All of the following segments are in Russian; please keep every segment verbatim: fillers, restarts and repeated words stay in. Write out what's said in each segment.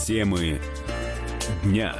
Темы дня.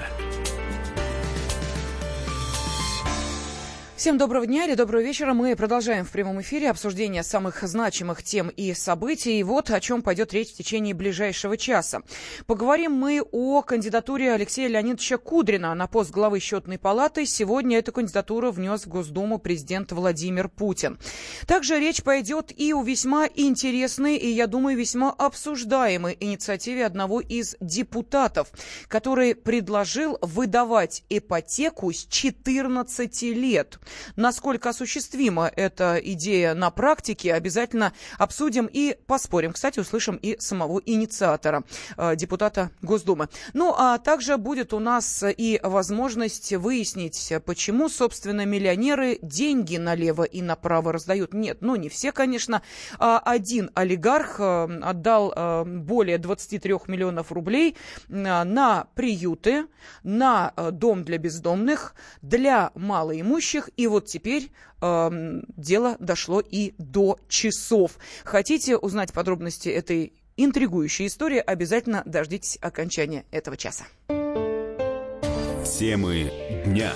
Всем доброго дня или доброго вечера. Мы продолжаем в прямом эфире обсуждение самых значимых тем и событий. И вот о чем пойдет речь в течение ближайшего часа. Поговорим мы о кандидатуре Алексея Леонидовича Кудрина на пост главы Счетной палаты. Сегодня эту кандидатуру внес в Госдуму президент Владимир Путин. Также речь пойдет и о весьма интересной и, я думаю, весьма обсуждаемой инициативе одного из депутатов, который предложил выдавать ипотеку с четырнадцати лет. Насколько осуществима эта идея на практике, обязательно обсудим и поспорим. Кстати, услышим и самого инициатора, депутата Госдумы. Ну, а также будет у нас и возможность выяснить, почему, собственно, миллионеры деньги налево и направо раздают. Нет, ну не все, конечно. Один олигарх отдал более двадцати трёх миллионов рублей на приюты, на дом для бездомных, для малоимущих. И вот теперь э, дело дошло и до часов. Хотите узнать подробности этой интригующей истории, обязательно дождитесь окончания этого часа. Темы дня.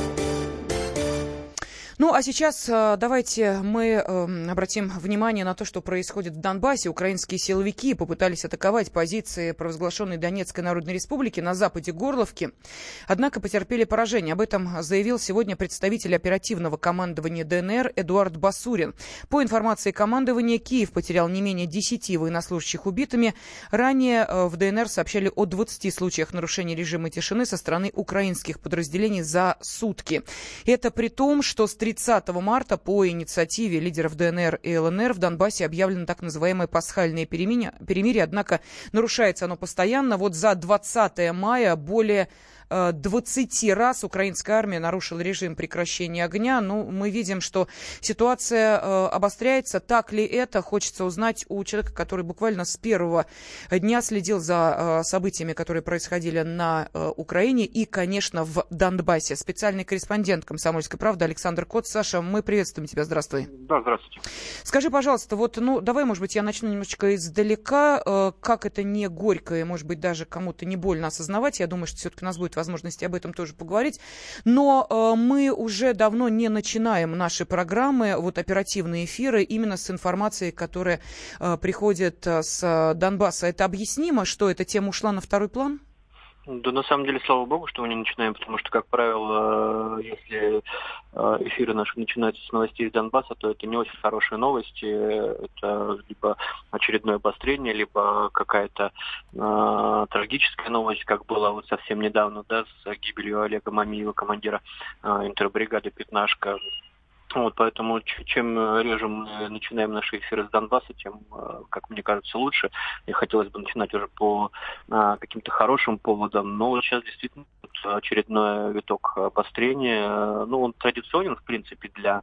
Ну, а сейчас э, давайте мы э, обратим внимание на то, что происходит в Донбассе. Украинские силовики попытались атаковать позиции провозглашенной Донецкой Народной Республики на западе Горловки, однако потерпели поражение. Об этом заявил сегодня представитель оперативного командования ДНР Эдуард Басурин. По информации командования, Киев потерял не менее десяти военнослужащих убитыми. Ранее э, в ДНР сообщали о двадцати случаях нарушения режима тишины со стороны украинских подразделений за сутки. Это при том, что с тридцатого марта по инициативе лидеров ДНР и ЛНР в Донбассе объявлено так называемое пасхальное перемирие, однако нарушается оно постоянно. Вот за двадцатое мая более двадцати раз украинская армия нарушила режим прекращения огня. Ну, мы видим, что ситуация э, обостряется. Так ли это? Хочется узнать у человека, который буквально с первого дня следил за э, событиями, которые происходили на э, Украине и, конечно, в Донбассе. Специальный корреспондент «Комсомольской правды» Александр Кот. Саша, мы приветствуем тебя. Здравствуй. Да, здравствуйте. Скажи, пожалуйста, вот, ну, давай, может быть, я начну немножечко издалека. Э, как это не горько и, может быть, даже кому-то не больно осознавать. Я думаю, что все-таки у нас будет возможности об этом тоже поговорить. Но э, мы уже давно не начинаем наши программы, вот оперативные эфиры, именно с информацией, которая э, приходит э, с Донбасса. Это объяснимо, что эта тема ушла на второй план? Да, на самом деле, слава богу, что мы не начинаем, потому что, как правило, если эфиры наши начинаются с новостей из Донбасса, то это не очень хорошие новости. Это либо очередное обострение, либо какая-то э, трагическая новость, как было вот совсем недавно, да, с гибелью Олега Мамиева, командира э, интербригады «Пятнашка». Вот, поэтому чем реже мы начинаем наши эфиры с Донбасса, тем, как мне кажется, лучше. И хотелось бы начинать уже по а, каким-то хорошим поводам. Но вот сейчас действительно очередной виток обострения. Ну, он традиционен, в принципе, для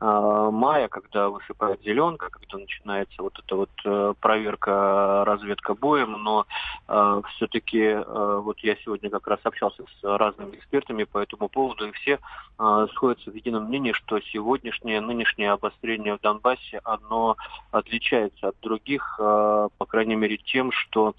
а, мая, когда высыпает зеленка, когда начинается вот эта вот а, проверка, разведка боем. Но а, все-таки а, вот я сегодня как раз общался с разными экспертами по этому поводу, и все а, сходятся в едином мнении, что сегодня Сегодняшнее, нынешнее обострение в Донбассе, оно отличается от других, по крайней мере, тем, что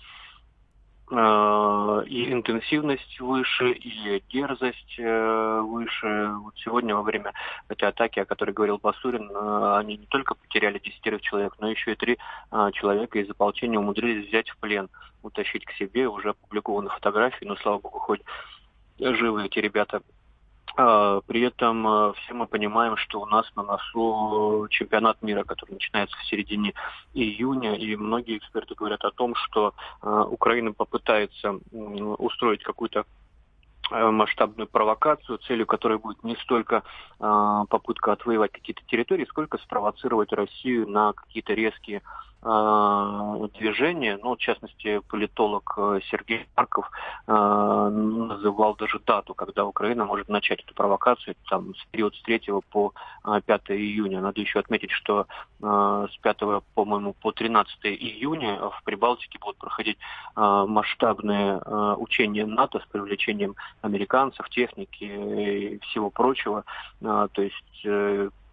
и интенсивность выше, и дерзость выше. Вот сегодня во время этой атаки, о которой говорил Басурин, они не только потеряли десятерых человек, но еще и три человека из ополчения умудрились взять в плен, утащить к себе. Уже опубликованы фотографии, но, слава богу, хоть живы эти ребята. При этом все мы понимаем, что у нас на носу чемпионат мира, который начинается в середине июня, и многие эксперты говорят о том, что Украина попытается устроить какую-то масштабную провокацию, целью которой будет не столько э, попытка отвоевать какие-то территории, сколько спровоцировать Россию на какие-то резкие э, движения. Ну, в частности, политолог Сергей Марков э, называл даже дату, когда Украина может начать эту провокацию, там, с период с третьего по пятого июня. Надо еще отметить, что э, с пятого, по-моему, по тринадцатое июня в Прибалтике будут проходить э, масштабные э, учения НАТО с привлечением американцев, техники и всего прочего. То есть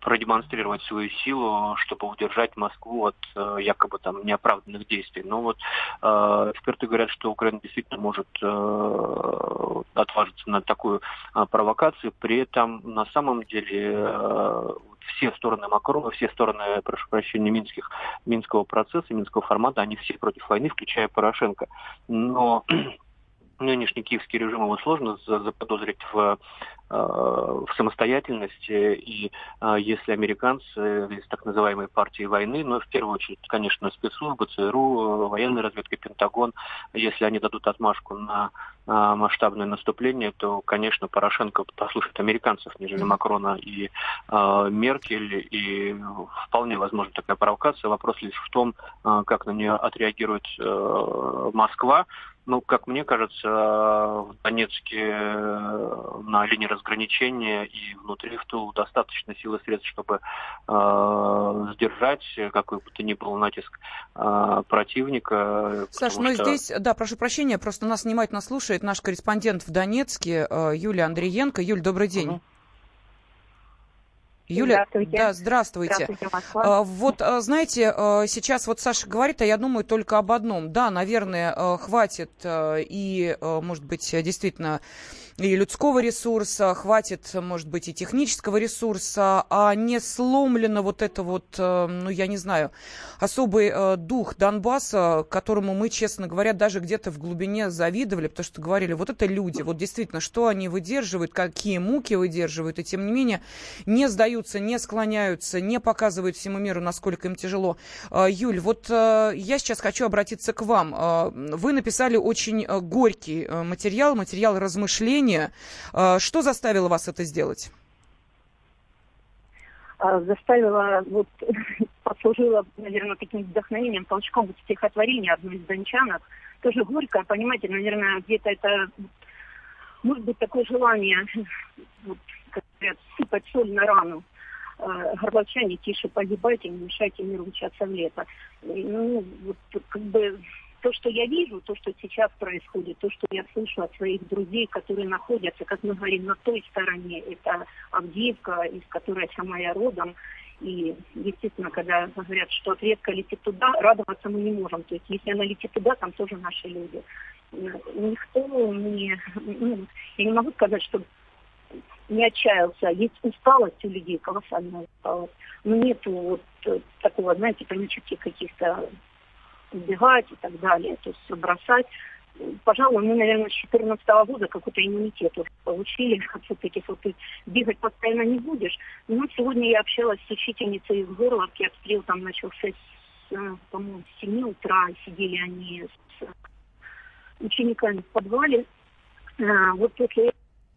продемонстрировать свою силу, чтобы удержать Москву от э, якобы там неоправданных действий. Но вот э, эксперты говорят, что Украина действительно может э, отважиться на такую э, провокацию. При этом на самом деле э, все стороны Макрона, все стороны, прошу прощения, минских, минского процесса, минского формата, они все против войны, включая Порошенко. Но нынешний киевский режим его сложно заподозрить в, в самостоятельности, и если американцы из так называемой партии войны, но в первую очередь, конечно, спецслужбы, ЦРУ, военная разведка, Пентагон, если они дадут отмашку на масштабное наступление, то, конечно, Порошенко послушает американцев, нежели Макрона и э, Меркель, и вполне возможна такая провокация. Вопрос лишь в том, э, как на нее отреагирует э, Москва. Ну, как мне кажется, в Донецке на линии разграничения и внутри в тылу достаточно сил и средств, чтобы э, сдержать какой бы то ни был натиск э, противника. Саш, ну что... здесь, да, прошу прощения, просто нас внимательно слушает наш корреспондент в Донецке Юлия Андриенко. Юль, добрый день. Угу. Юля, здравствуйте. Да, здравствуйте. Здравствуйте, а, вот, знаете, сейчас вот Саша говорит, а я думаю только об одном. Да, наверное, хватит и, может быть, действительно и людского ресурса, хватит, может быть, и технического ресурса, а не сломлено вот это вот, ну, я не знаю, особый дух Донбасса, которому мы, честно говоря, даже где-то в глубине завидовали, потому что говорили, вот это люди, вот действительно, что они выдерживают, какие муки выдерживают, и тем не менее не сдаются, не склоняются, не показывают всему миру, насколько им тяжело. Юль, вот я сейчас хочу обратиться к вам. Вы написали очень горький материал, материал размышлений. Что заставило вас это сделать? Заставило, вот, послужило, наверное, таким вдохновением, толчком вот стихотворения одной из дончанок. Тоже горькое, понимаете, наверное, где-то это, может быть, такое желание, вот, как говорят, сыпать соль на рану. Горловчане, тише погибайте, не мешайте миру мчаться в лето. Ну, вот, как бы... То, что я вижу, то, что сейчас происходит, то, что я слышу от своих друзей, которые находятся, как мы говорим, на той стороне, это Авдеевка, из которой сама я родом. И, естественно, когда говорят, что ответка летит туда, радоваться мы не можем. То есть, если она летит туда, там тоже наши люди. Никто не... Ну, я не могу сказать, что не отчаялся. Есть усталость у людей, колоссальная усталость. Но нету вот такого, знаете, панических каких-то... убегать и так далее, то есть все бросать. Пожалуй, мы, наверное, с две тысячи четырнадцатого года какой-то иммунитет уже получили, все-таки вот ты бегать постоянно не будешь. Но сегодня я общалась с учительницей из Горловки, обстрел там начался, с, по-моему, с семи утра, сидели они с учениками в подвале. Вот после...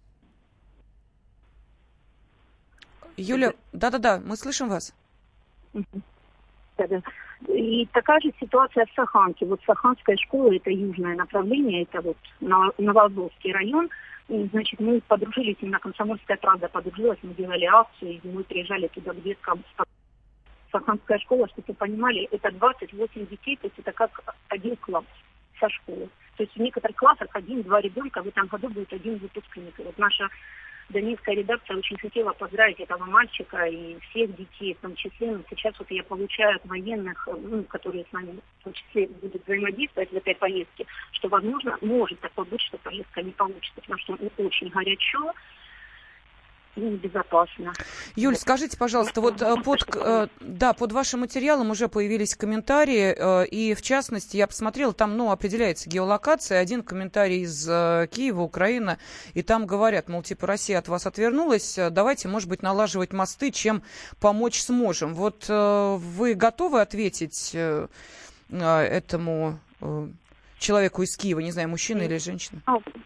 Юля, да-да-да, мы слышим вас. Да-да. И такая же ситуация в Саханке. Вот Саханская школа, это южное направление, это вот Новоазовский район. И, значит, мы подружились, именно Комсомольская правда подружилась, мы делали акцию, и мы приезжали туда к деткам. Саханская школа, чтобы вы понимали, это двадцать восемь детей, то есть это как один класс со школы. То есть в некоторых классах один-два ребенка, в этом году будет один выпускник. И вот наша донецкая редакция очень хотела поздравить этого мальчика и всех детей, в том числе. Но сейчас вот я получаю от военных, ну, которые с нами в том числе будут взаимодействовать в этой поездке, что, возможно, может такое быть, что поездка не получится, потому что очень горячо и небезопасно. Юль, скажите, пожалуйста, вот под, да, под вашим материалом уже появились комментарии, и в частности, я посмотрела, там, ну, определяется геолокация, один комментарий из Киева, Украина, и там говорят, мол, типа, Россия от вас отвернулась, давайте, может быть, налаживать мосты, чем помочь сможем. Вот вы готовы ответить этому человеку из Киева, не знаю, мужчина или женщина?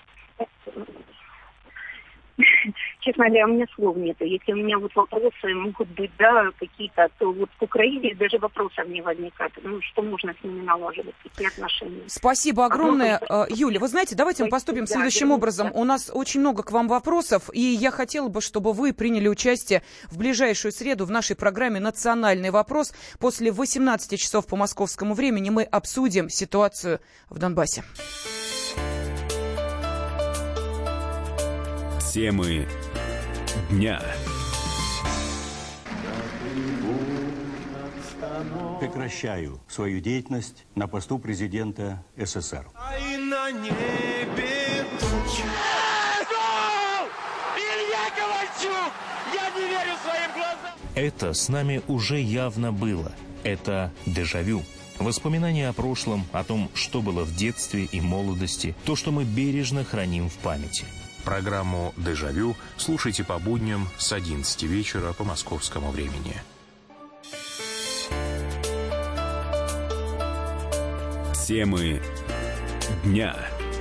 Честно говоря, у меня слов нет. Если у меня вот вопросы могут быть, да, какие-то, то вот к Украине даже вопросов не возникает. Ну, что можно с ними налаживать, какие отношения. Спасибо огромное. А, Юля, вы знаете, давайте мы поступим да, следующим да, образом. Да. У нас очень много к вам вопросов, и я хотела бы, чтобы вы приняли участие в ближайшую среду в нашей программе «Национальный вопрос». После восемнадцати часов по московскому времени мы обсудим ситуацию в Донбассе. Темы дня. прекращаю свою деятельность на посту президента СССР. А и на небе тучи. Илья Ковальчук! Я не верю своим глазам! Это с нами уже явно было. Это дежавю. Воспоминания о прошлом, о том, что было в детстве и молодости, то, что мы бережно храним в памяти. Программу «Дежавю» слушайте по будням с одиннадцати вечера по московскому времени. Темы дня.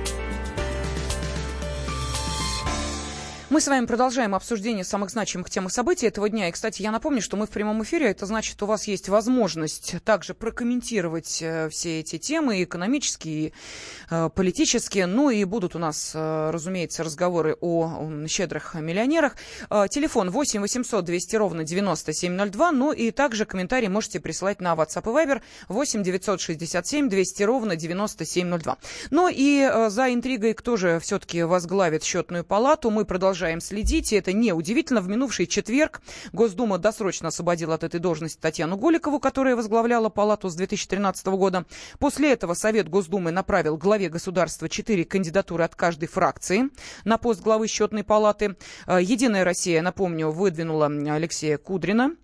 Мы с вами продолжаем обсуждение самых значимых тем и событий этого дня. И, кстати, я напомню, что мы в прямом эфире. Это значит, у вас есть возможность также прокомментировать э, все эти темы, и экономические, и э, политические. Ну и будут у нас, э, разумеется, разговоры о э, щедрых миллионерах. Э, телефон восемь восемьсот двести ровно девяносто семь ноль два. Ну и также комментарии можете присылать на WhatsApp и Viber восемь девятьсот шестьдесят семь двести ровно девяносто семь ноль два. Ну и э, за интригой, кто же все-таки возглавит счетную палату, мы продолжаем следить, и это неудивительно. В минувший четверг Госдума досрочно освободила от этой должности Татьяну Голикову, которая возглавляла палату с две тысячи тринадцатого года. После этого Совет Госдумы направил главе государства четыре кандидатуры от каждой фракции на пост главы счетной палаты. «Единая Россия», напомню, выдвинула Алексея Кудрина.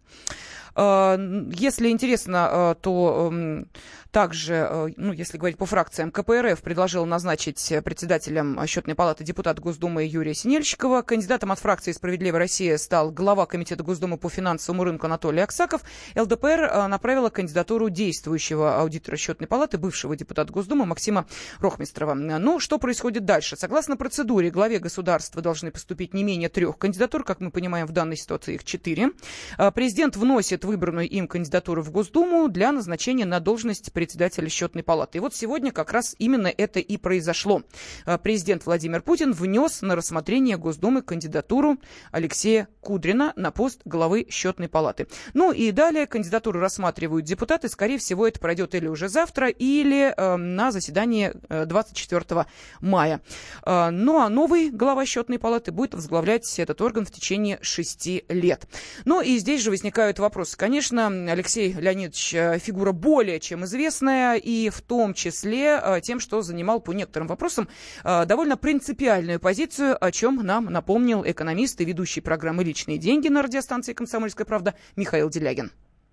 Если интересно, то также, ну, если говорить по фракциям, ка пэ эр эф предложил назначить председателем счетной палаты депутата Госдумы Юрия Синельщикова. Кандидатом от фракции «Справедливая Россия» стал глава Комитета Госдумы по финансовому рынку Анатолий Аксаков. эл дэ пэ эр направила кандидатуру действующего аудитора счетной палаты, бывшего депутата Госдумы Максима Рохмистрова. Ну, что происходит дальше? Согласно процедуре, главе государства должны поступить не менее трех кандидатур. Как мы понимаем, в данной ситуации их четыре. Президент вносит выбранную им кандидатуру в Госдуму для назначения на должность председателя счетной палаты. И вот сегодня как раз именно это и произошло. Президент Владимир Путин внес на рассмотрение Госдумы кандидатуру Алексея Кудрина на пост главы счетной палаты. Ну и далее кандидатуру рассматривают депутаты. Скорее всего, это пройдет или уже завтра, или э, на заседании двадцать четвёртого мая. Э, ну а новый глава счетной палаты будет возглавлять этот орган в течение шести лет. Ну и здесь же возникают вопросы. Конечно, Алексей Леонидович фигура более чем известная, и в том числе тем, что занимал по некоторым вопросам довольно принципиальную позицию, о чем нам напомнил экономист и ведущий программы «Личные деньги» на радиостанции «Комсомольская правда» Михаил Делягин.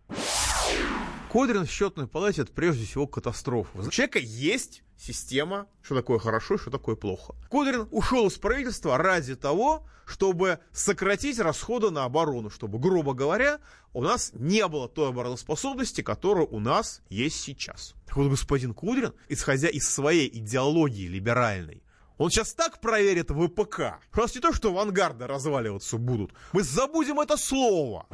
Кудрин в счетной палате — это прежде всего катастрофа. У человека есть система, что такое хорошо и что такое плохо. Кудрин ушел из правительства ради того, чтобы сократить расходы на оборону, чтобы, грубо говоря, у нас не было той обороноспособности, которая у нас есть сейчас. Так вот, господин Кудрин, исходя из своей идеологии либеральной, он сейчас так проверит вэ пэ ка, что у нас не то, что авангарды разваливаться будут, мы забудем это слово.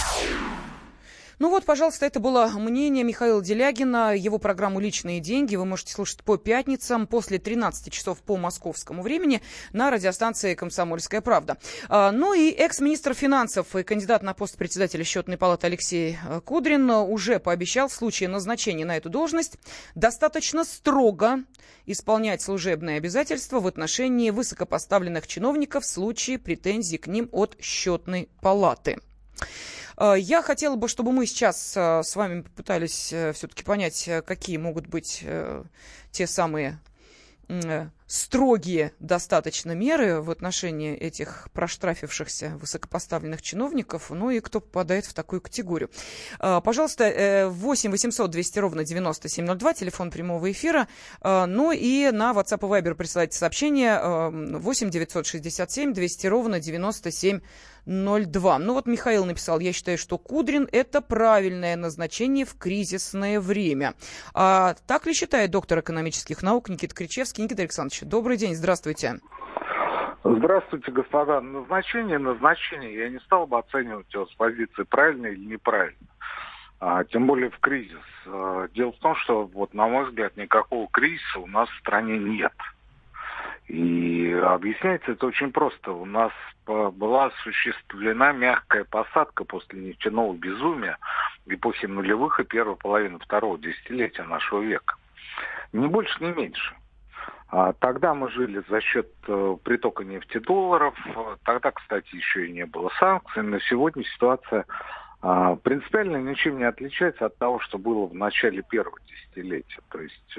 Ну вот, пожалуйста, это было мнение Михаила Делягина. Его программу «Личные деньги» вы можете слушать по пятницам после тринадцати часов по московскому времени на радиостанции «Комсомольская правда». Ну и экс-министр финансов и кандидат на пост председателя счетной палаты Алексей Кудрин уже пообещал в случае назначения на эту должность достаточно строго исполнять служебные обязательства в отношении высокопоставленных чиновников в случае претензий к ним от счетной палаты. Я хотела бы, чтобы мы сейчас с вами попытались все-таки понять, какие могут быть те самые строгие достаточно меры в отношении этих проштрафившихся высокопоставленных чиновников, ну и кто попадает в такую категорию. Пожалуйста, восемь восемьсот двести ровно девяносто семь ноль два, телефон прямого эфира, ну и на WhatsApp и Viber присылайте сообщение восемь девятьсот шестьдесят семь двести ровно девяносто семь ноль два. Ну вот Михаил написал: я считаю, что Кудрин — это правильное назначение в кризисное время. А так ли считает доктор экономических наук Никита Кричевский? Никита Александрович, добрый день, здравствуйте. Здравствуйте, господа. Назначение, назначение. Я не стал бы оценивать его с позиции правильно или неправильно. А, тем более в кризис. А, дело в том, что, вот, на мой взгляд, никакого кризиса у нас в стране нет. И объясняется это очень просто. У нас была осуществлена мягкая посадка после нефтяного безумия эпохи нулевых и первой половины второго десятилетия нашего века. Ни больше, ни меньше. Тогда мы жили за счет притока нефтедолларов. Тогда, кстати, еще и не было санкций. Но сегодня ситуация принципиально ничем не отличается от того, что было в начале первого десятилетия. То есть,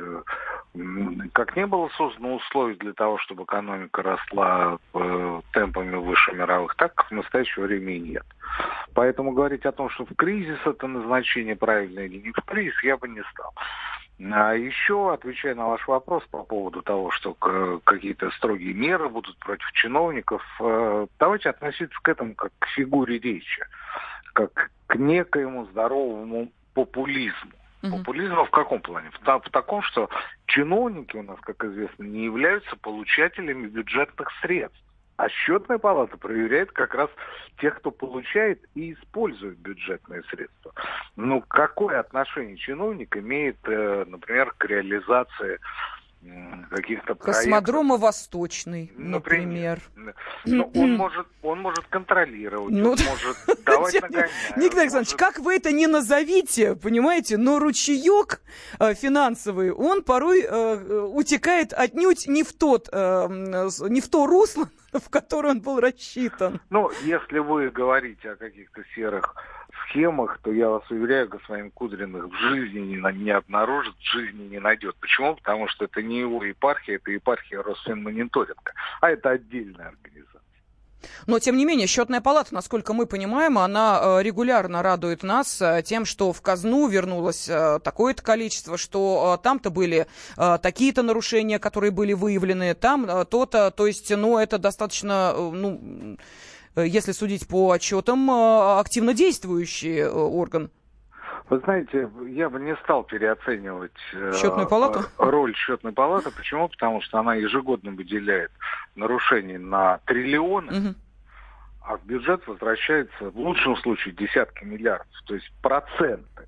как не было создано условий для того, чтобы экономика росла темпами выше мировых, так в настоящее время и нет. Поэтому говорить о том, что в кризис это назначение правильное или не в кризис, я бы не стал. А еще, отвечая на ваш вопрос по поводу того, что какие-то строгие меры будут против чиновников, давайте относиться к этому как к фигуре речи, как к некоему здоровому популизму. Uh-huh. Популизма в каком плане? В, в таком, что чиновники у нас, как известно, не являются получателями бюджетных средств. А счетная палата проверяет как раз тех, кто получает и использует бюджетные средства. Ну, какое отношение чиновник имеет, например, к реализации каких-то проектов? Космодрома Восточный, например. например. Но он может, он может контролировать, ну, он может давать нагонять. Николай Александрович, может... как вы это не назовите, понимаете, но ручеек э, финансовый, он порой э, утекает отнюдь не в тот, э, не в то русло, в которое он был рассчитан. Ну, если вы говорите о каких-то серых схемах, то я вас уверяю, господин Кудрин их в жизни не, не обнаружит, в жизни не найдет. Почему? Потому что это не его епархия, это епархия Росфинмониторинга, а это отдельная организация. Но, тем не менее, счетная палата, насколько мы понимаем, она регулярно радует нас тем, что в казну вернулось такое-то количество, что там-то были такие-то нарушения, которые были выявлены, там то-то. То есть, ну, это достаточно, ну, если судить по отчетам, активно действующий орган. Вы знаете, я бы не стал переоценивать счетную палату? роль счетной палаты. Почему? Потому что она ежегодно выделяет нарушений на триллионы, угу. а в бюджет возвращается в лучшем случае десятки миллиардов, то есть проценты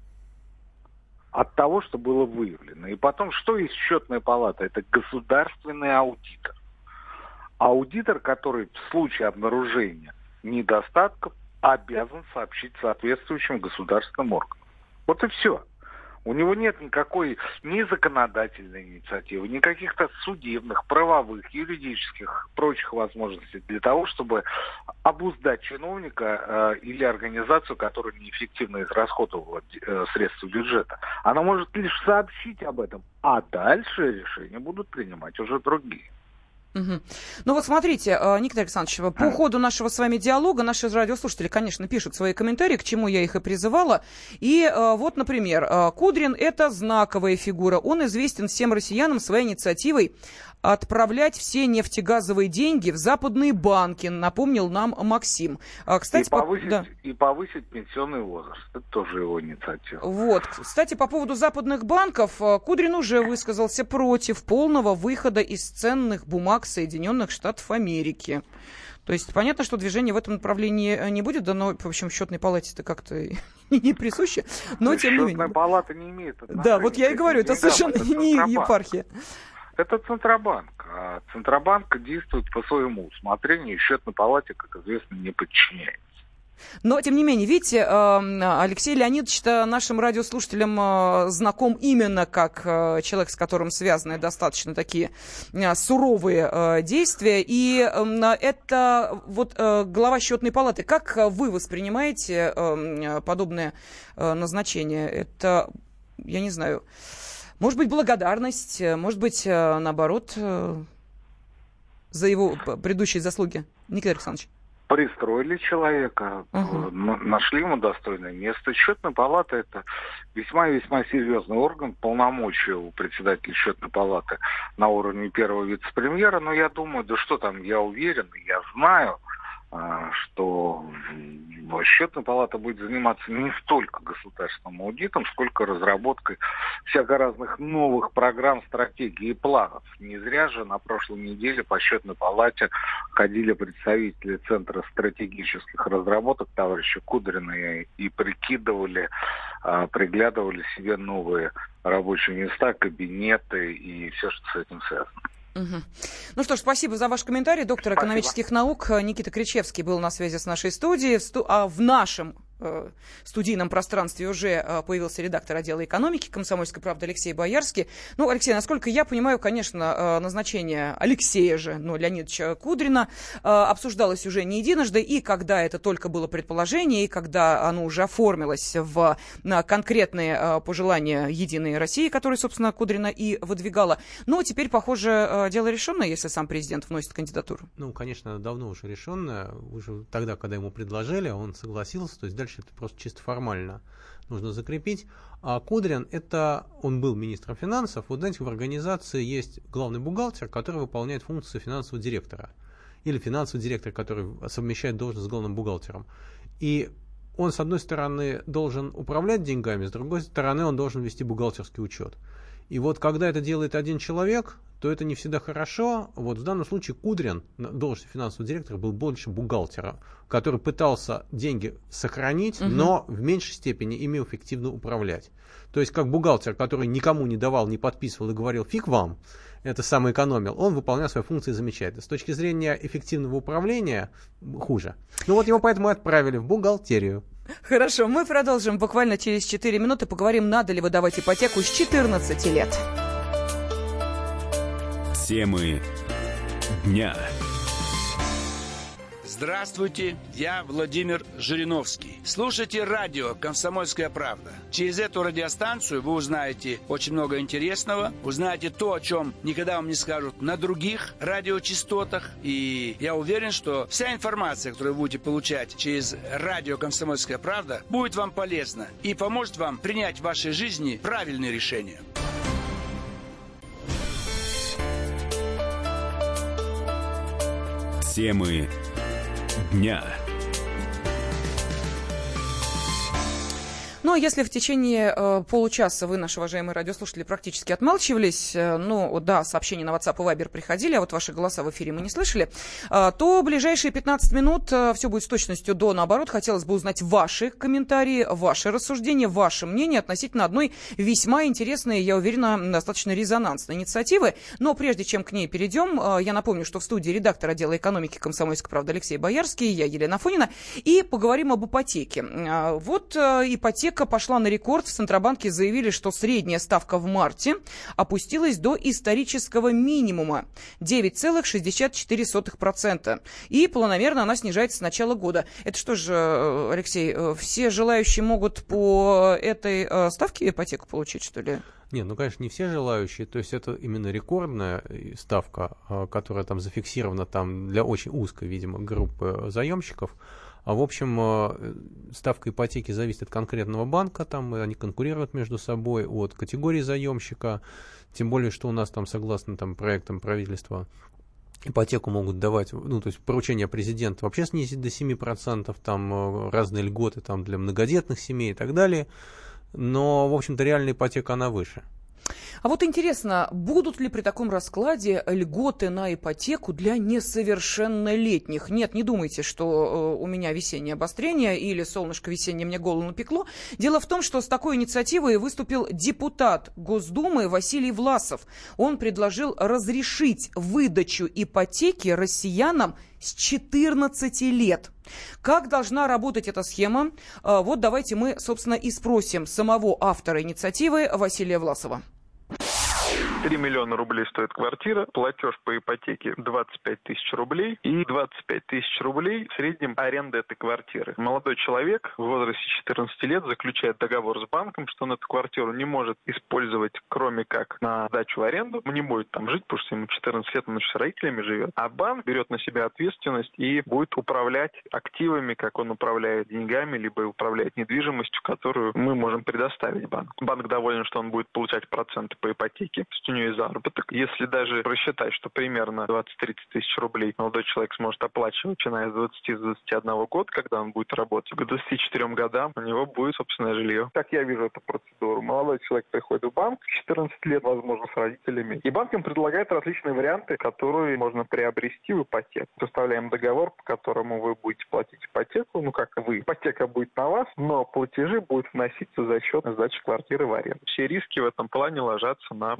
от того, что было выявлено. И потом, что есть счетная палата? Это государственный аудитор. Аудитор, который в случае обнаружения недостатков обязан сообщить соответствующим государственным органам. Вот и все. У него нет никакой ни законодательной инициативы, ни каких-то судебных, правовых, юридических, прочих возможностей для того, чтобы обуздать чиновника э, или организацию, которая неэффективно израсходовала э, средства бюджета. Она может лишь сообщить об этом, а дальше решения будут принимать уже другие. Угу. Ну вот смотрите, Николай Александрович, по ходу нашего с вами диалога наши радиослушатели, конечно, пишут свои комментарии, к чему я их и призывала. И вот, например, Кудрин – это знаковая фигура. Он известен всем россиянам своей инициативой отправлять все нефтегазовые деньги в западные банки, напомнил нам Максим. Кстати, и, повысить, по... да. и повысить пенсионный возраст. Это тоже его инициатива. Вот. Кстати, по поводу западных банков, Кудрин уже высказался против полного выхода из ценных бумаг Соединенных Штатов Америки. То есть понятно, что движение в этом направлении не будет дано, в общем, счетной палате это как-то не присуще, но тем не менее. Счетная палата не имеет отношения. Да, вот я и говорю, это совершенно не епархия. Это Центробанк. А Центробанк действует по своему усмотрению, и счетной палате, как известно, не подчиняется. Но, тем не менее, видите, Алексей Леонидович-то нашим радиослушателям знаком именно как человек, с которым связаны достаточно такие суровые действия. И это вот глава счетной палаты. Как вы воспринимаете подобное назначение? Это, я не знаю... Может быть, благодарность, может быть, наоборот, за его предыдущие заслуги. Николай Александрович. Пристроили человека, uh-huh. нашли ему достойное место. Счетная палата – это весьма и весьма серьезный орган. Полномочия у председателя счетной палаты на уровне первого вице-премьера. Но я думаю, да что там, я уверен, я знаю, что счетная палата будет заниматься не столько государственным аудитом, сколько разработкой всяко разных новых программ, стратегий и планов. Не зря же на прошлой неделе по счетной палате ходили представители Центра стратегических разработок товарища Кудрина и, и прикидывали, приглядывали себе новые рабочие места, кабинеты и все, что с этим связано. Угу. Ну что ж, спасибо за ваш комментарий. Доктор Спасибо. экономических наук Никита Кричевский был на связи с нашей студией. А в нашем э, студийном пространстве уже э, появился редактор отдела экономики «Комсомольской правды» Алексей Боярский. Ну, Алексей, насколько я понимаю, конечно, э, назначение Алексея же, ну, Леонидовича Кудрина э, обсуждалось уже не единожды, и когда это только было предположение, и когда оно уже оформилось в на конкретные э, пожелания «Единой России», которые, собственно, Кудрина и выдвигала. Но теперь, похоже, э, дело решенное, если сам президент вносит кандидатуру. Ну, конечно, давно уже решенное. Уже тогда, когда ему предложили, он согласился, то есть дальше это просто чисто формально нужно закрепить. А Кудрин, это он был министром финансов. Вот, знаете, в организации есть главный бухгалтер, который выполняет функцию финансового директора. Или финансовый директор, который совмещает должность с главным бухгалтером. И он, с одной стороны, должен управлять деньгами, с другой стороны, он должен вести бухгалтерский учет. И вот когда это делает один человек, то это не всегда хорошо. Вот в данном случае Кудрин, должность финансового директора, был больше бухгалтера, который пытался деньги сохранить, угу. но в меньшей степени ими эффективно управлять. То есть как бухгалтер, который никому не давал, не подписывал и говорил «фиг вам», это самое экономил, он выполнял свои функции замечательно. С точки зрения эффективного управления хуже. Ну вот его поэтому отправили в бухгалтерию. Хорошо, мы продолжим буквально через четыре минуты. Поговорим, надо ли выдавать ипотеку с четырнадцати лет. Темы дня. Здравствуйте, я Владимир Жириновский. Слушайте радио «Комсомольская правда». Через эту радиостанцию вы узнаете очень много интересного, узнаете то, о чем никогда вам не скажут на других радиочастотах. И я уверен, что вся информация, которую вы будете получать через радио «Комсомольская правда», будет вам полезна и поможет вам принять в вашей жизни правильные решения. Темы дня. Ну, а если в течение э, получаса вы, наши уважаемые радиослушатели, практически отмалчивались, э, ну, да, сообщения на WhatsApp и Viber приходили, а вот ваши голоса в эфире мы не слышали, э, то ближайшие пятнадцать минут э, все будет с точностью до наоборот. Хотелось бы узнать ваши комментарии, ваши рассуждения, ваше мнение относительно одной весьма интересной, я уверена, достаточно резонансной инициативы. Но прежде чем к ней перейдем, э, я напомню, что в студии редактор отдела экономики «Комсомольской правды» Алексей Боярский, я Елена Афонина, и поговорим об ипотеке. Э, вот э, ипотека пошла на рекорд. В Центробанке заявили, что средняя ставка в марте опустилась до исторического минимума девять целых шестьдесят четыре сотых процента. И планомерно она снижается с начала года. Это что же, Алексей, все желающие могут по этой ставке ипотеку получить, что ли? Нет, ну, конечно, не все желающие. То есть это именно рекордная ставка, которая там зафиксирована там для очень узкой, видимо, группы заемщиков. А в общем, ставка ипотеки зависит от конкретного банка, там они конкурируют между собой, от категории заемщика, тем более, что у нас там, согласно там, проектам правительства, ипотеку могут давать, ну, то есть поручение президента вообще снизить до семи процентов, там разные льготы там, для многодетных семей и так далее, но, в общем-то, реальная ипотека, она выше. А вот интересно, будут ли при таком раскладе льготы на ипотеку для несовершеннолетних? Нет, не думайте, что э, у меня весеннее обострение или солнышко весеннее мне голову напекло. Дело в том, что с такой инициативой выступил депутат Госдумы Василий Власов. Он предложил разрешить выдачу ипотеки россиянам с четырнадцати лет. Как должна работать эта схема? Вот давайте мы, собственно, и спросим самого автора инициативы Василия Власова. три миллиона рублей стоит квартира, платеж по ипотеке двадцать пять тысяч рублей и двадцать пять тысяч рублей в среднем аренда этой квартиры. Молодой человек в возрасте четырнадцати лет заключает договор с банком, что он эту квартиру не может использовать, кроме как на сдачу в аренду. Он не будет там жить, потому что ему четырнадцать лет, он еще с родителями живет. А банк берет на себя ответственность и будет управлять активами, как он управляет деньгами, либо управляет недвижимостью, которую мы можем предоставить банку. Банк доволен, что он будет получать проценты по ипотеке, у нее есть заработок. Если даже просчитать, что примерно двадцать-тридцать тысяч рублей молодой человек сможет оплачивать, начиная с двадцати-двадцати одного года, когда он будет работать, к двадцати четырем годам у него будет собственное жилье. Так я вижу эту процедуру. Молодой человек приходит в банк, четырнадцать лет, возможно, с родителями, и банк им предлагает различные варианты, которые можно приобрести в ипотеку. Составляем договор, по которому вы будете платить ипотеку, ну как вы. Ипотека будет на вас, но платежи будут вноситься за счет сдачи квартиры в аренду. Все риски в этом плане ложатся на банк,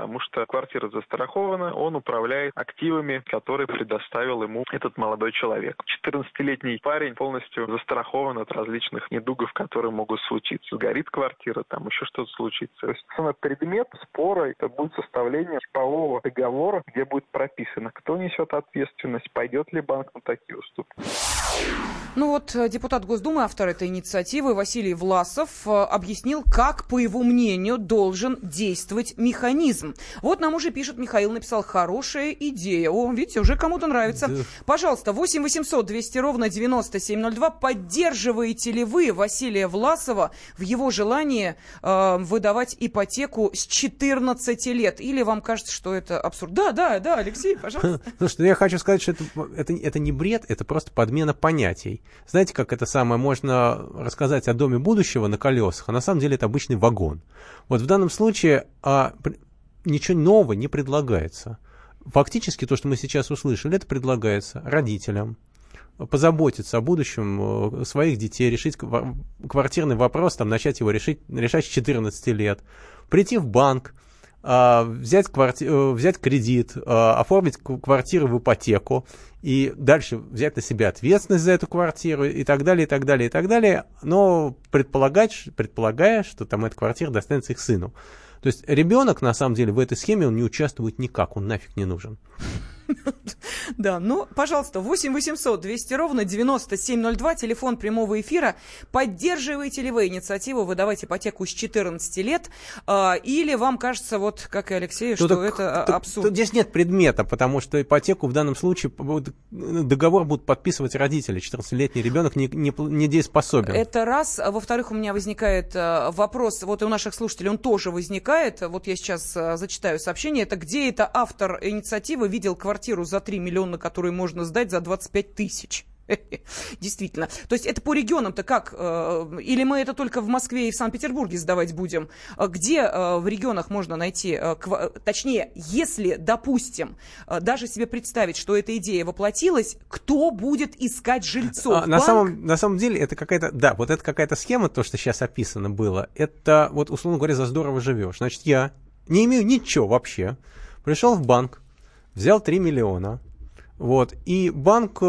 потому что квартира застрахована, он управляет активами, которые предоставил ему этот молодой человек. четырнадцатилетний парень полностью застрахован от различных недугов, которые могут случиться. Горит квартира, там еще что-то случится. То есть основной предмет спора это будет составление типового договора, где будет прописано, кто несет ответственность, пойдет ли банк на такие уступки. Ну вот депутат Госдумы, автор этой инициативы Василий Власов объяснил, как, по его мнению, должен действовать механизм. Вот нам уже пишет, Михаил написал, хорошая идея. О, видите, уже кому-то нравится. Да. Пожалуйста, восемь восемьсот двести ровно девяносто семь ноль два. Поддерживаете ли вы Василия Власова в его желании э, выдавать ипотеку с четырнадцати лет? Или вам кажется, что это абсурд? Да, да, да, Алексей, пожалуйста. Слушайте, я хочу сказать, что это, это, это не бред, это просто подмена понятий. Знаете, как это самое, можно рассказать о доме будущего на колесах, а на самом деле это обычный вагон. Вот в данном случае а, ничего нового не предлагается. Фактически то, что мы сейчас услышали, это предлагается родителям позаботиться о будущем своих детей, решить квартирный вопрос, там, начать его решить, решать с четырнадцати лет, прийти в банк, взять, кварти... взять кредит, оформить квартиру в ипотеку и дальше взять на себя ответственность за эту квартиру и так далее, и так далее, и так далее, но предполагать, предполагая, что там эта квартира достанется их сыну. То есть ребенок, на самом деле, в этой схеме он не участвует никак, он нафиг не нужен. Да, ну, пожалуйста, восемь восемьсот двести ровно девяносто семь ноль два, телефон прямого эфира. Поддерживаете ли вы инициативу выдавать ипотеку с четырнадцати лет? А, или вам кажется, вот как и Алексею, что тут, это тут, абсурд? Тут здесь нет предмета, потому что ипотеку в данном случае, договор будут подписывать родители. четырнадцатилетний ребенок не, не, не дееспособен. Это раз. Во-вторых, у меня возникает вопрос, вот и у наших слушателей он тоже возникает. Вот я сейчас зачитаю сообщение. Это где это автор инициативы видел квартиру за три миллиона, которую можно сдать за двадцать пять тысяч. Действительно. То есть это по регионам-то как? Или мы это только в Москве и в Санкт-Петербурге сдавать будем? Где в регионах можно найти? Точнее, если, допустим, даже себе представить, что эта идея воплотилась, кто будет искать жильцов? А, на, самом, на самом деле это какая-то, да, вот это какая-то схема, то, что сейчас описано было, это вот, условно говоря, за здорово живешь. Значит, я не имею ничего вообще, пришел в банк, взял три миллиона, вот, и банк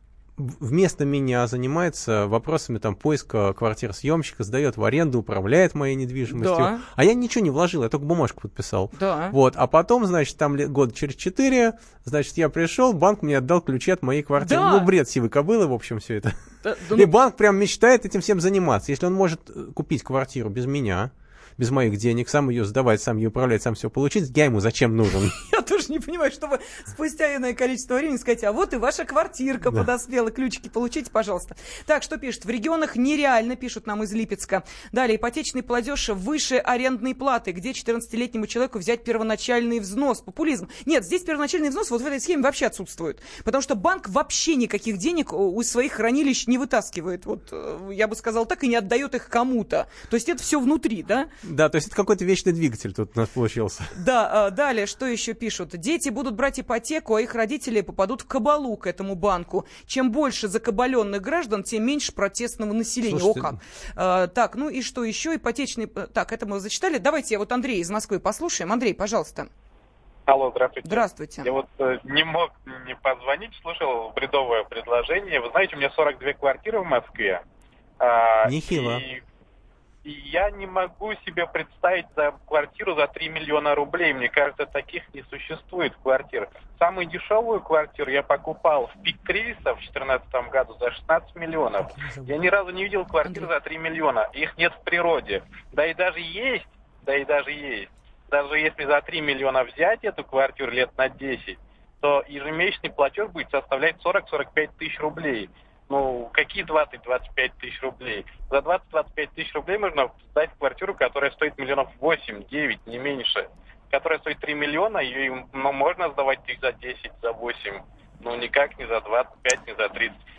вместо меня занимается вопросами там поиска квартир-съемщика, сдает в аренду, управляет моей недвижимостью. Да. А я ничего не вложил, я только бумажку подписал. Да. Вот, а потом, значит, там год через четыре, значит, я пришел, банк мне отдал ключи от моей квартиры. Да. Ну, бред сивой кобылы, в общем, все это. Да, да, и ну... банк прям мечтает этим всем заниматься. Если он может купить квартиру без меня, без моих денег, сам ее сдавать, сам ее управлять, сам все получить, я ему зачем нужен? Я тоже не понимаю, чтобы спустя иное количество времени сказать, а вот и ваша квартирка да. подоспела, ключики получите, пожалуйста. Так, что пишут? В регионах нереально, пишут нам из Липецка. Далее, ипотечный платеж выше арендной платы, где четырнадцатилетнему человеку взять первоначальный взнос. Популизм. Нет, здесь первоначальный взнос вот в этой схеме вообще отсутствует, потому что банк вообще никаких денег у своих хранилищ не вытаскивает. Вот, я бы сказал так, и не отдает их кому-то. То есть это все внутри, да? Да, то есть это какой-то вечный двигатель тут у нас получился. Да, далее, что еще пишут? Дети будут брать ипотеку, а их родители попадут в кабалу к этому банку. Чем больше закабаленных граждан, тем меньше протестного населения. Слушайте... О, как. А, так, ну и что еще? Ипотечный... Так, это мы зачитали. Давайте вот Андрей из Москвы послушаем. Андрей, пожалуйста. Алло, здравствуйте. Здравствуйте. Я вот э, не мог не позвонить, слушал бредовое предложение. Вы знаете, у меня сорок две квартиры в Москве. А, Нехило. И... Я не могу себе представить за квартиру за три миллиона рублей. Мне кажется, таких не существует квартир. Самую дешевую квартиру я покупал в пик кризиса в две тысячи четырнадцатом году за шестнадцать миллионов. Я ни разу не видел квартир за три миллиона. Их нет в природе. Да и даже есть, да и даже есть. Даже если за три миллиона взять эту квартиру лет на десять, то ежемесячный платеж будет составлять сорок-сорок пять тысяч рублей. Ну, какие двадцать-двадцать пять тысяч рублей? За двадцать-двадцать пять тысяч рублей можно сдать квартиру, которая стоит миллионов восемь-девять, не меньше. Которая стоит три миллиона, ее ну, можно сдавать их за десять, за восемь. Ну, никак не за двадцать пять, не за тридцать.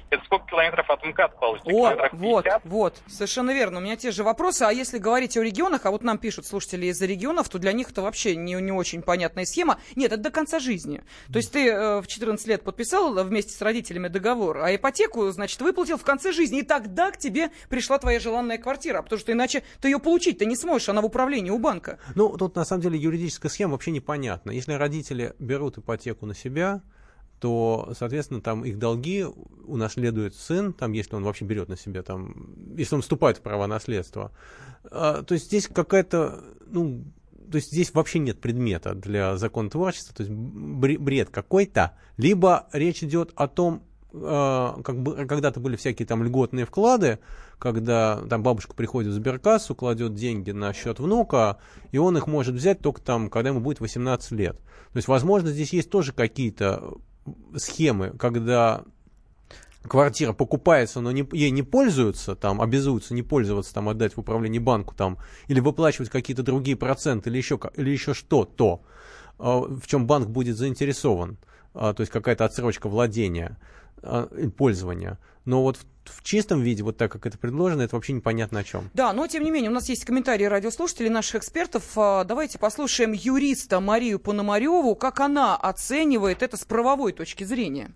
Это сколько километров от МКАД получится? О, вот, вот, совершенно верно. У меня те же вопросы. А если говорить о регионах, а вот нам пишут слушатели из-за регионов, то для них это вообще не, не очень понятная схема. Нет, это до конца жизни. То есть ты э, в четырнадцать лет подписал вместе с родителями договор, а ипотеку, значит, выплатил в конце жизни. И тогда к тебе пришла твоя желанная квартира. Потому что иначе ты ее получить ты не сможешь, она в управлении у банка. Ну, тут на самом деле юридическая схема вообще непонятна. Если родители берут ипотеку на себя, то, соответственно, там их долги унаследует сын, там, если он вообще берет на себя, там, если он вступает в права наследства. А, то есть здесь какая-то, ну, то есть здесь вообще нет предмета для законотворчества, то есть бред какой-то, либо речь идет о том, а, как бы, когда-то были всякие там льготные вклады, когда там бабушка приходит в сберкассу, кладет деньги на счет внука, и он их может взять только там, когда ему будет восемнадцать лет. То есть, возможно, здесь есть тоже какие-то схемы, когда квартира покупается, но не, ей не пользуются, там, обязуются не пользоваться, там, отдать в управление банку, там, или выплачивать какие-то другие проценты, или еще, или еще что-то, в чем банк будет заинтересован, то есть какая-то отсрочка владения и пользования. Но вот в, в чистом виде, вот так как это предложено, это вообще непонятно о чем. Да, но тем не менее, у нас есть комментарии радиослушателей, наших экспертов. Давайте послушаем юриста Марию Пономареву, как она оценивает это с правовой точки зрения.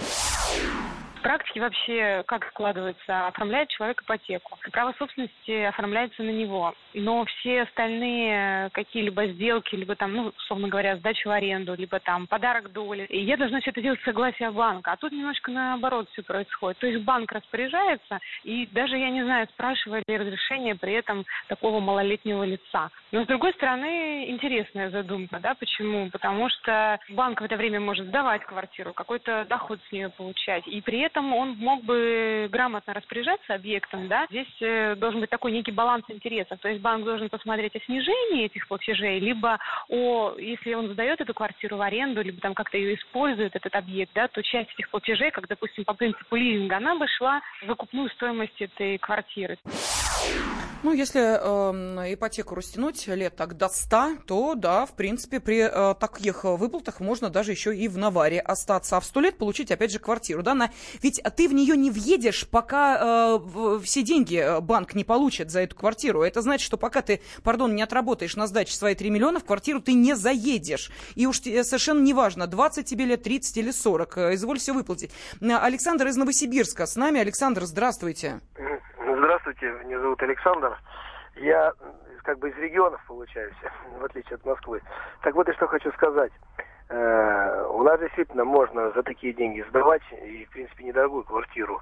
В практике вообще как складывается? Оформляет человек ипотеку. Право собственности оформляется на него. Но все остальные какие-либо сделки, либо там, ну, условно говоря, сдача в аренду, либо там подарок доли, и я должна все это делать с согласия банка. А тут немножко наоборот все происходит. То есть банк распоряжается, и даже, я не знаю, спрашивали разрешение при этом такого малолетнего лица. Но, с другой стороны, интересная задумка, да, почему? Потому что банк в это время может сдавать квартиру, какой-то доход с нее получать, и при этом он мог бы грамотно распоряжаться объектом, да. Здесь э, должен быть такой некий баланс интересов. То есть банк должен посмотреть о снижении этих платежей, либо о, если он сдает эту квартиру в аренду, либо там как-то ее использует, этот объект, да, то часть этих платежей, как, допустим, по принципу лизинга, она бы шла в закупную стоимость этой квартиры. Ну, если э, ипотеку растянуть лет так до ста, то, да, в принципе, при э, таких выплатах можно даже еще и в наваре остаться, а в сто лет получить, опять же, квартиру, да, на... ведь ты в нее не въедешь, пока э, все деньги банк не получит за эту квартиру. Это значит, что пока ты, пардон, не отработаешь на сдаче свои три миллиона, в квартиру ты не заедешь. И уж совершенно неважно, двадцать тебе лет, тридцать или сорок, изволь все выплатить. Александр из Новосибирска с нами. Александр, здравствуйте. Здравствуйте, меня зовут Александр. Я как бы из регионов получаюсь, в отличие от Москвы. Так вот, и что хочу сказать. Э, у нас действительно можно за такие деньги сдавать, и, в принципе, недорогую квартиру.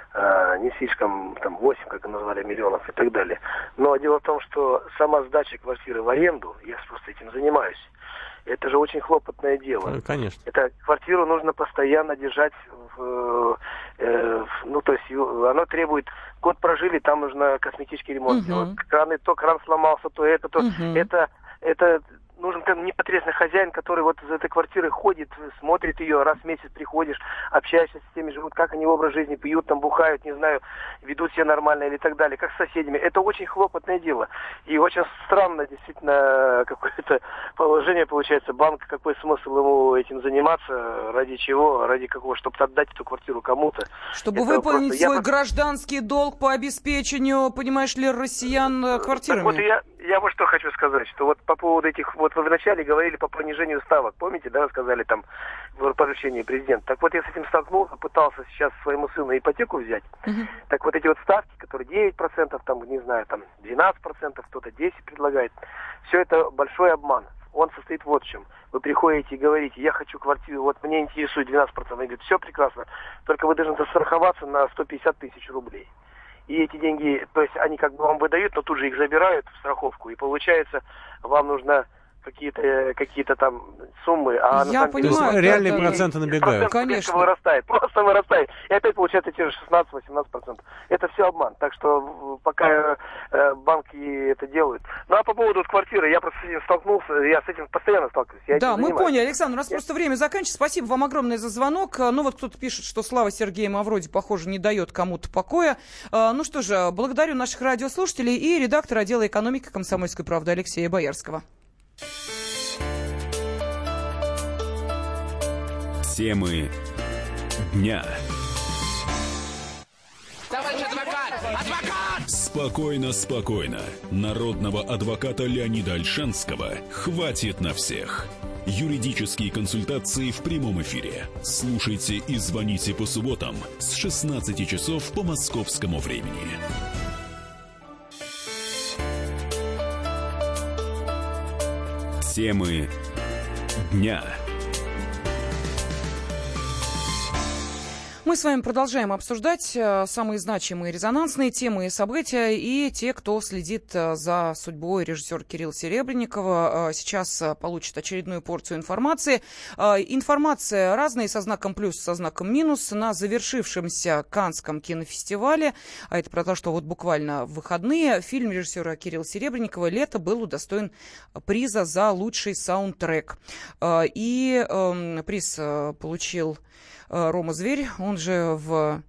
Э, не слишком, там, восемь, как назвали, миллионов и так далее. Но дело в том, что сама сдача квартиры в аренду, я просто этим занимаюсь, это же очень хлопотное дело. Конечно. Это квартиру нужно постоянно держать в, э, в, ну, то есть оно требует, год прожили, там нужно косметический ремонт делать. Uh-huh. Краны, то кран сломался, то это, то uh-huh. это, это нужен там непосредственно хозяин, который вот из этой квартиры ходит, смотрит ее, раз в месяц приходишь, общаешься с теми, живут, как они образ жизни, пьют, там, бухают, не знаю, ведут себя нормально или так далее, как с соседями. Это очень хлопотное дело. И очень странно, действительно, какое-то положение получается. Банк, какой смысл ему этим заниматься, ради чего, ради какого, чтобы отдать эту квартиру кому-то. Чтобы это выполнить просто... свой я... гражданский долг по обеспечению, понимаешь ли, россиян квартирами. Так вот я, я вот что хочу сказать, что вот по поводу этих, вот вы вначале говорили по понижению ставок, помните, да, вы сказали там в поручении президента. Так вот я с этим столкнулся, пытался сейчас своему сыну ипотеку взять. Uh-huh. Так вот эти вот ставки, которые девять процентов, там, не знаю, там двенадцать процентов, кто-то десять процентов предлагает, все это большой обман. Он состоит вот в чем. Вы приходите и говорите, я хочу квартиру, вот мне интересует двенадцать процентов. Они говорят, все прекрасно, только вы должны застраховаться на сто пятьдесят тысяч рублей. И эти деньги, то есть они как бы вам выдают, но тут же их забирают в страховку. И получается, вам нужно какие-то какие-то там суммы, а я на самом понимаю, деле... реальные да, проценты да. набегают. Процент Конечно. вырастает, просто вырастает. И опять получается те же шестнадцать-восемнадцать процентов. Это все обман. Так что пока э, банки это делают. Ну а по поводу вот, квартиры, я просто с этим столкнулся, я с этим постоянно сталкиваюсь. Я да, мы занимаюсь. поняли, Александр, у нас я... просто время заканчивается. Спасибо вам огромное за звонок. Ну вот кто-то пишет, что слава Сергея Мавроди, похоже, не дает кому-то покоя. Ну что же, благодарю наших радиослушателей и редактора отдела экономики «Комсомольской правды» Алексея Боярского. Темы дня. Адвокат! Спокойно, спокойно. Народного адвоката Леонида Ольшанского хватит на всех. Юридические консультации в прямом эфире. Слушайте и звоните по субботам с шестнадцати часов по московскому времени. Темы дня. Мы с вами продолжаем обсуждать самые значимые резонансные темы и события, и те, кто следит за судьбой режиссера Кирилла Серебренникова, сейчас получит очередную порцию информации. Информация разная, со знаком плюс, со знаком минус. На завершившемся Каннском кинофестивале, а это про то, что вот буквально в выходные, фильм режиссера Кирилла Серебренникова «Лето» был удостоен приза за лучший саундтрек. И э, приз получил Рома Зверь, он же в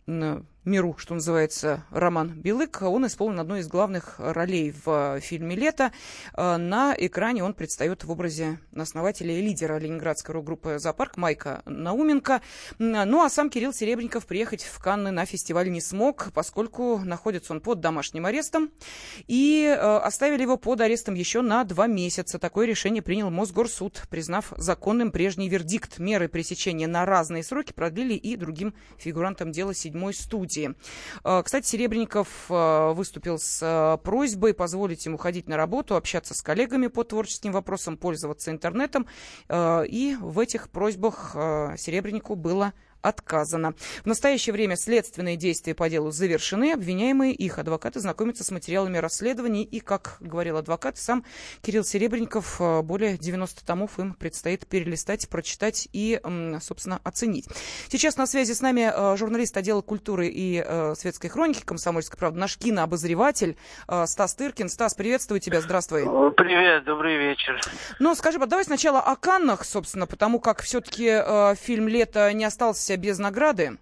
миру, что называется, Роман Белык. Он исполнил одну из главных ролей в фильме «Лето». На экране он предстает в образе основателя и лидера ленинградской рок-группы «Зоопарк» Майка Науменко. Ну, а сам Кирилл Серебренников приехать в Канны на фестиваль не смог, поскольку находится он под домашним арестом. И оставили его под арестом еще на два месяца. Такое решение принял Мосгорсуд, признав законным прежний вердикт. Меры пресечения на разные сроки продлили и другим фигурантам дела седьмой студии. Кстати, Серебренников выступил с просьбой позволить ему ходить на работу, общаться с коллегами по творческим вопросам, пользоваться интернетом. И в этих просьбах Серебренникову было отказано. В настоящее время следственные действия по делу завершены. Обвиняемые и их адвокаты знакомятся с материалами расследований. И, как говорил адвокат, сам Кирилл Серебренников, более девяноста томов им предстоит перелистать, прочитать и, собственно, оценить. Сейчас на связи с нами журналист отдела культуры и светской хроники «Комсомольской правды», наш кинообозреватель Стас Тыркин. Стас, приветствую тебя, здравствуй. Привет, добрый вечер. Ну, скажи, давай сначала о Каннах, собственно, потому как все-таки э, фильм «Лето» не остался без награды.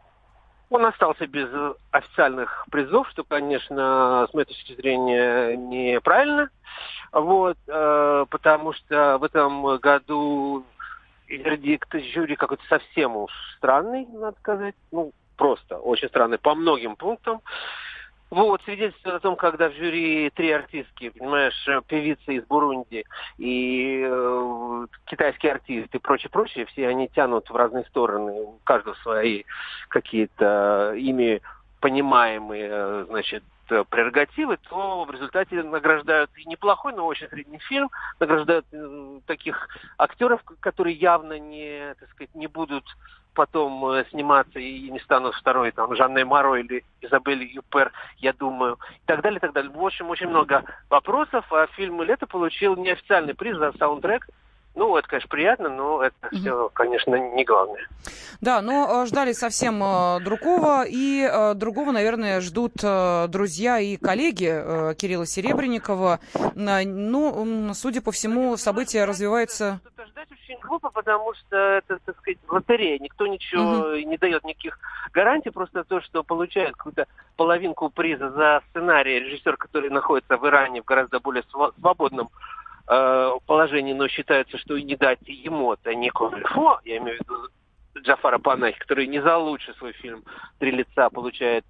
Он остался без официальных призов, что, конечно, с моей точки зрения, неправильно. Вот, э, потому что в этом году вердикт жюри какой-то совсем уж странный, надо сказать. Ну, просто очень странный по многим пунктам. Вот, свидетельствует о том, когда в жюри три артистки, понимаешь, певицы из Бурунди и э, китайский артист и прочее-прочее, все они тянут в разные стороны, у каждого свои какие-то ими понимаемые, значит, прерогативы, то в результате награждают и неплохой, но очень средний фильм, награждают э, таких актеров, которые явно не, так сказать, не будут потом э, сниматься и не станут второй, там, Жанной Моро или Изабель Юпер, я думаю, и так далее, и так далее. В общем, очень много вопросов, а фильм «Лето» получил неофициальный приз за саундтрек. Ну, это, конечно, приятно, но это mm-hmm. все, конечно, не главное. Да, но ждали совсем э, другого, и э, другого, наверное, ждут э, друзья и коллеги э, Кирилла Серебренникова. Э, ну, судя по всему, события развиваются... Это ждать очень глупо, потому что это, так сказать, лотерея. Никто ничего mm-hmm. не дает, никаких гарантий, просто то, что получает какую-то половинку приза за сценарий режиссер, который находится в Иране в гораздо более свободном положении, но считается, что и не дать ему это не комильфо, я имею в виду Джафара Панахи, который не за лучший свой фильм «Три лица» получает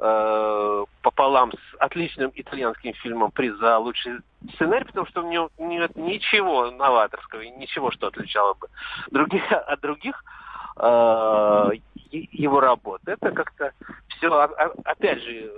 э, пополам с отличным итальянским фильмом приз за лучший сценарий, потому что у него нет ничего новаторского, ничего, что отличало бы других, от других э, его работ. Это как-то все, опять же,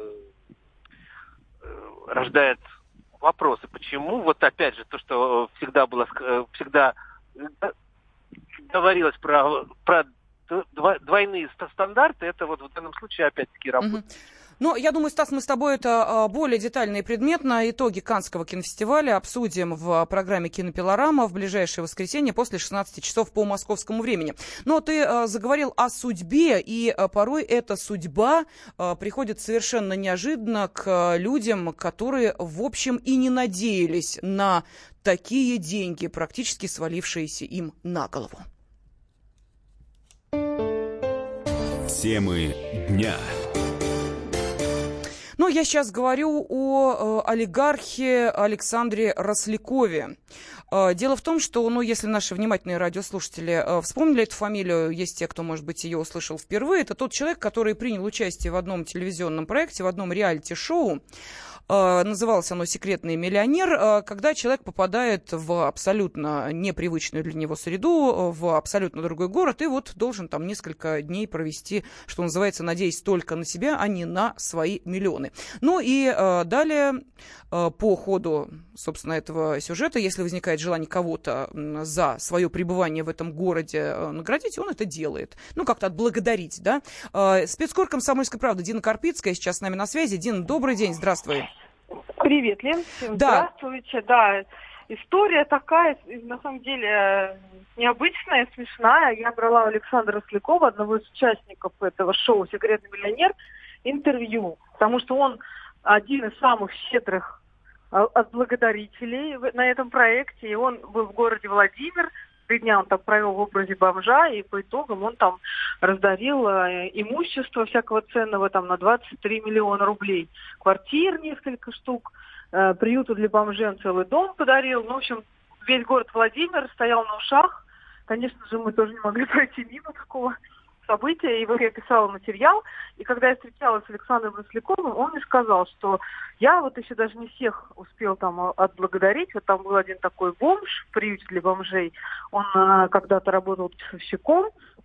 рождает вопросы, почему, вот опять же, то, что всегда было, всегда говорилось про, про двойные стандарты, это вот в данном случае опять-таки работает. Mm-hmm. Ну, я думаю, Стас, мы с тобой это более детально и предметно итоги Каннского кинофестиваля обсудим в программе «Кинопилорама» в ближайшее воскресенье после шестнадцати часов по московскому времени. Но ты э, заговорил о судьбе, и э, порой эта судьба э, приходит совершенно неожиданно к людям, которые, в общем, и не надеялись на такие деньги, практически свалившиеся им на голову. Темы дня. Ну Но я сейчас говорю о э, олигархе Александре Рослякове. Э, дело в том, что, ну, если наши внимательные радиослушатели э, вспомнили эту фамилию, есть те, кто, может быть, ее услышал впервые, это тот человек, который принял участие в одном телевизионном проекте, в одном реалити-шоу. Называлось оно «Секретный миллионер», когда человек попадает в абсолютно непривычную для него среду, в абсолютно другой город, и вот должен там несколько дней провести, что называется, надеясь только на себя, а не на свои миллионы. Ну и далее, по ходу, собственно, этого сюжета, если возникает желание кого-то за свое пребывание в этом городе наградить, он это делает. Ну, как-то отблагодарить, да. Спецкор «Комсомольской правды» Дина Карпицкая сейчас с нами на связи. Дина, добрый день, здравствуй. Привет, Лен, всем да. Здравствуйте. Да, история такая, на самом деле, необычная, смешная. Я брала у Александра Рослякова, одного из участников этого шоу «Секретный миллионер», интервью, потому что он один из самых щедрых отблагодарителей на этом проекте, и он был в городе Владимир. Три дня он там провел в образе бомжа, и по итогам он там раздарил э, имущество всякого ценного там на двадцать три миллиона рублей. Квартир несколько штук, э, приюту для бомжей он целый дом подарил. Ну, в общем, весь город Владимир стоял на ушах. Конечно же, мы тоже не могли пройти мимо такого события. И вот я писала материал, и когда я встречалась с Александром Росляковым, он мне сказал, что я вот еще даже не всех успел там отблагодарить. Вот там был один такой бомж в приюте для бомжей. Он а, когда-то работал часовщиком,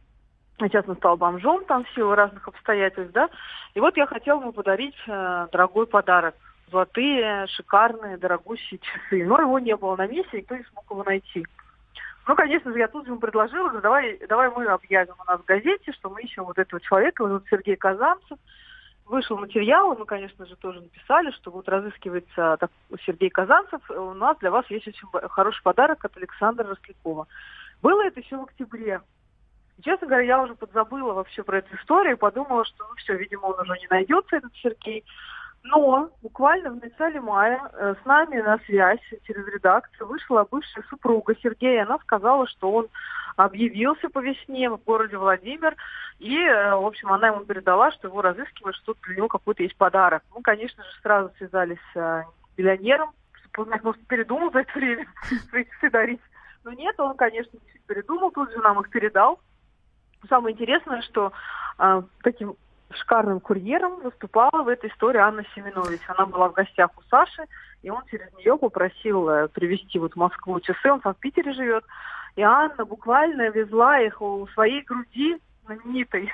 а сейчас он стал бомжом там в силу разных обстоятельств, да. И вот я хотела ему подарить а, дорогой подарок. Золотые, шикарные, дорогущие часы. Но его не было на месте, никто не смог его найти. Ну, конечно же, я тут же ему предложила, что давай, давай мы объявим у нас в газете, что мы ищем вот этого человека, вот Сергей Казанцев. Вышел материал, и мы, конечно же, тоже написали, что вот разыскивается так, Сергей Казанцев. У нас для вас есть очень хороший подарок от Александра Рослякова. Было это еще в октябре. И, честно говоря, я уже подзабыла вообще про эту историю и подумала, что, ну, все, видимо, он уже не найдется, этот Сергей. Но буквально в начале мая э, с нами на связь через редакцию вышла бывшая супруга Сергея. Она сказала, что он объявился по весне в городе Владимир. И, э, в общем, она ему передала, что его разыскивают, что для него какой-то есть подарок. Мы, конечно же, сразу связались с э, миллионером. Может, передумал за это время свои часы дарить. Но нет, он, конечно, не передумал. Тут же нам их передал. Самое интересное, что э, таким шикарным курьером выступала в этой истории Анна Семенович. Она была в гостях у Саши, и он через нее попросил привезти вот в Москву часы. Он сам в Питере живет. И Анна буквально везла их у своей груди знаменитой.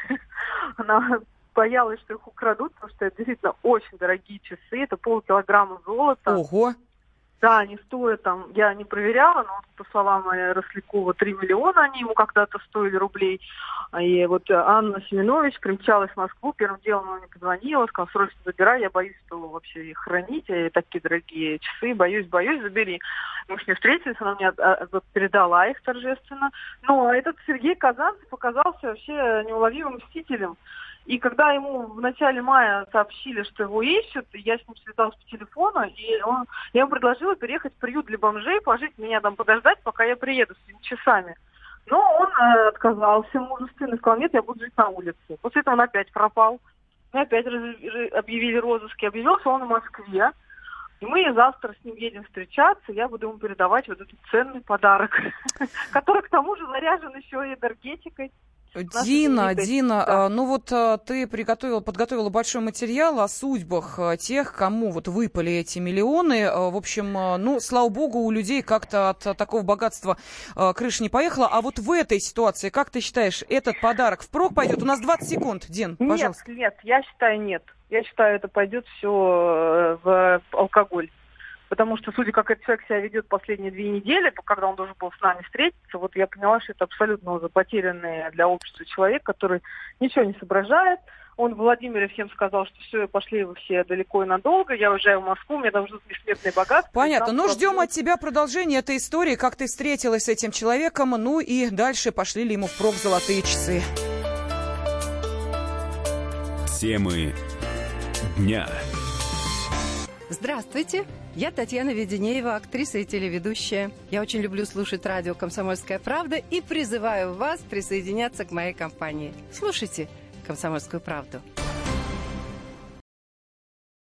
Она боялась, что их украдут, потому что это действительно очень дорогие часы. Это полкилограмма золота. Ого! Да, они стоят там, я не проверяла, но по словам Рослякова, три миллиона они ему когда-то стоили рублей. И вот Анна Семенович примчалась в Москву, первым делом она мне позвонила, сказала, срочно забирай, я боюсь, что вообще их хранить, такие дорогие часы, боюсь, боюсь, забери. Мы с ней встретились, она мне вот, передала их торжественно. Но этот Сергей Казанцев показался вообще неуловимым мстителем. И когда ему в начале мая сообщили, что его ищут, я с ним связалась по телефону, и он, я ему предложила переехать в приют для бомжей, пожить, меня там подождать, пока я приеду с этими часами. Но он э, отказался мужественно, сказал, нет, я буду жить на улице. После этого он опять пропал. Мы опять раз, объявили розыски. Объявился он в Москве. И мы завтра с ним едем встречаться, я буду ему передавать вот этот ценный подарок, который к тому же заряжен еще и энергетикой. Дина, Дина, да. ну вот ты приготовила, подготовила большой материал о судьбах тех, кому вот выпали эти миллионы. В общем, ну, слава богу, у людей как-то от такого богатства крыша не поехала. А вот в этой ситуации, как ты считаешь, этот подарок впрок пойдет? У нас двадцать секунд, Дин, пожалуйста. Нет, нет, я считаю, нет. Я считаю, это пойдет все в алкоголь. Потому что, судя как этот человек себя ведет последние две недели, когда он должен был с нами встретиться, вот я поняла, что это абсолютно уже потерянный для общества человек, который ничего не соображает. Он в Владимире всем сказал, что все, пошли вы все далеко и надолго, я уезжаю в Москву, меня там ждут бессмертные богатства. Понятно, ну ждем от тебя продолжения этой истории, как ты встретилась с этим человеком, ну и дальше пошли ли ему впрок золотые часы. Темы дня. Здравствуйте, я Татьяна Веденеева, актриса и телеведущая. Я очень люблю слушать радио «Комсомольская правда» и призываю вас присоединяться к моей компании. Слушайте «Комсомольскую правду».